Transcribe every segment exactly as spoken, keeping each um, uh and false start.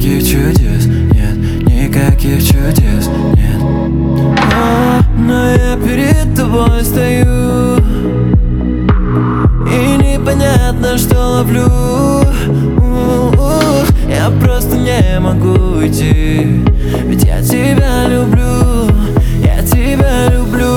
никаких чудес, нет, никаких чудес, нет. О, но я перед тобой стою, и непонятно, что ловлю. У-у-у, я просто не могу уйти, ведь я тебя люблю, я тебя люблю.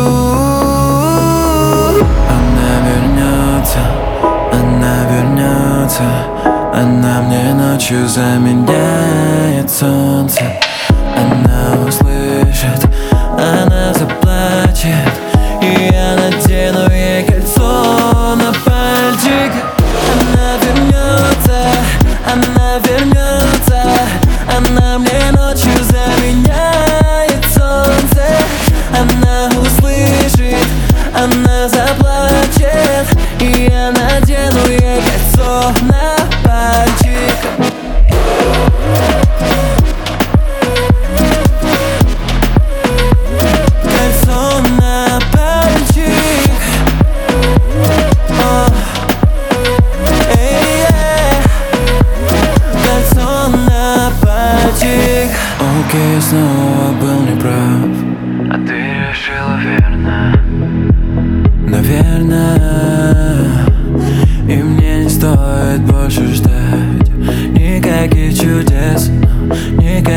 Она вернется, она вернется, она мне ночью заменяет солнце. Она услышит, она заплачет, и я надену ей кольцо на пальчик. Она вернется, она вернется, она мне ночью заменяет солнце. Она услышит, она заплачет, и я надену ей кольцо на пальчик. Кольцо на пальчик. О, эй, е. Кольцо на пальчик. Окей, я снова был неправ, а ты решила верно, наверное. И мне не стоит больше ждать никаких чудес, никаких